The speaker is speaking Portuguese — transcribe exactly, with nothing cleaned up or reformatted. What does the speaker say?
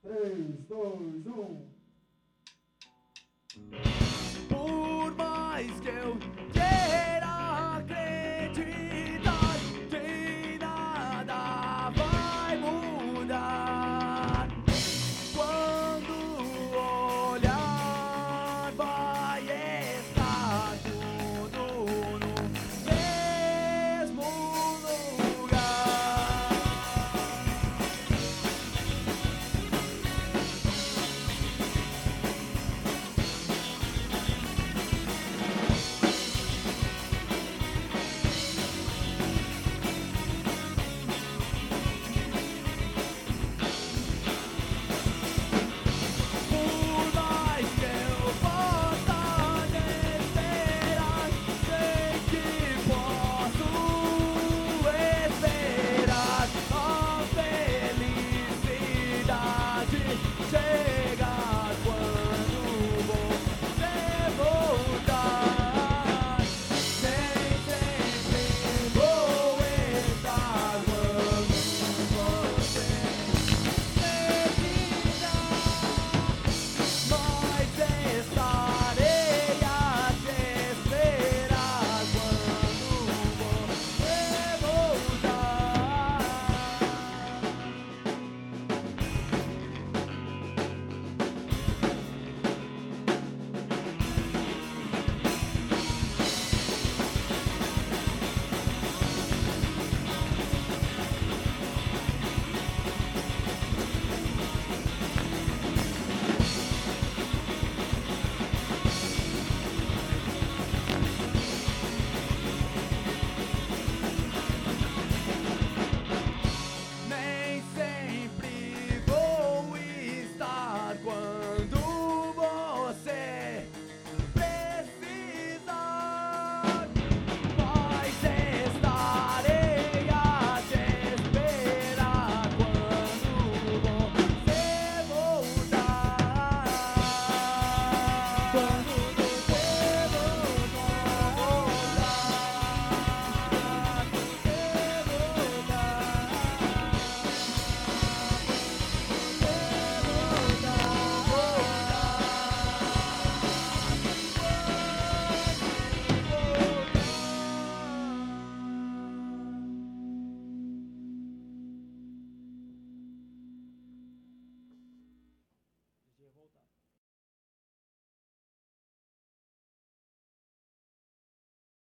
três, dois, um. Por mais que eu queira acreditar que nada vai mudar, quando olhar vai estar tudo no mesmo lugar. Por mais que eu possa desesperar, sei que posso esperar. A felicidade chega quando você voltar. Nem sempre vou estar quando você precisar, mas estarei a te esperar quando você voltar. Nem sempre vou estar quando